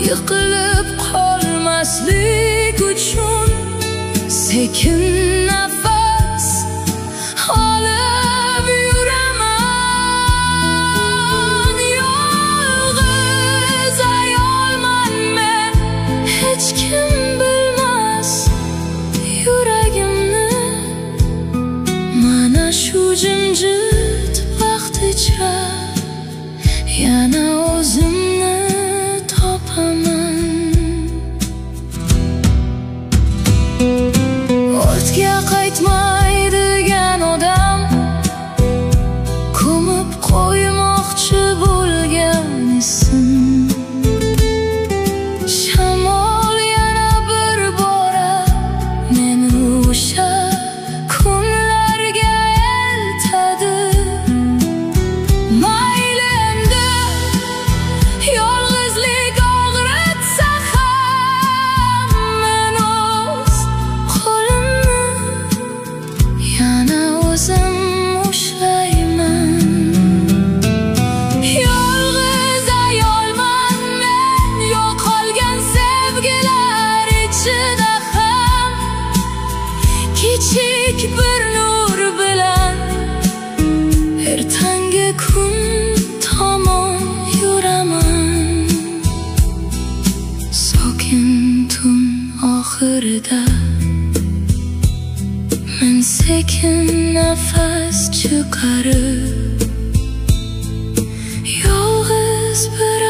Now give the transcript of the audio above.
yiqilib qolmaslik uchun sekin nafas olib yuraman. Yolg'iz ayolman men, hech kim bilmas yuragimni. Mana shu jimjit vaqticha yana o'zimni topaman. Ortga qaytmaydigan odam ko'mib qo'ymoqchi bo'lgan isim. Shamol yana bir bora meni o'sha kunlarga eltadi. Mayli endi yolg'izlik og'ritsa ham, men o'z qo'limni yana o'zim ushlayman. Yolg'iz ayolman men, yo'qolgan sevgilar ichida ham kichik bir nur bilan ertangi kun tomon yuraman. Sokin tun oxirida men sekin nafas chiqarib yolg'iz bir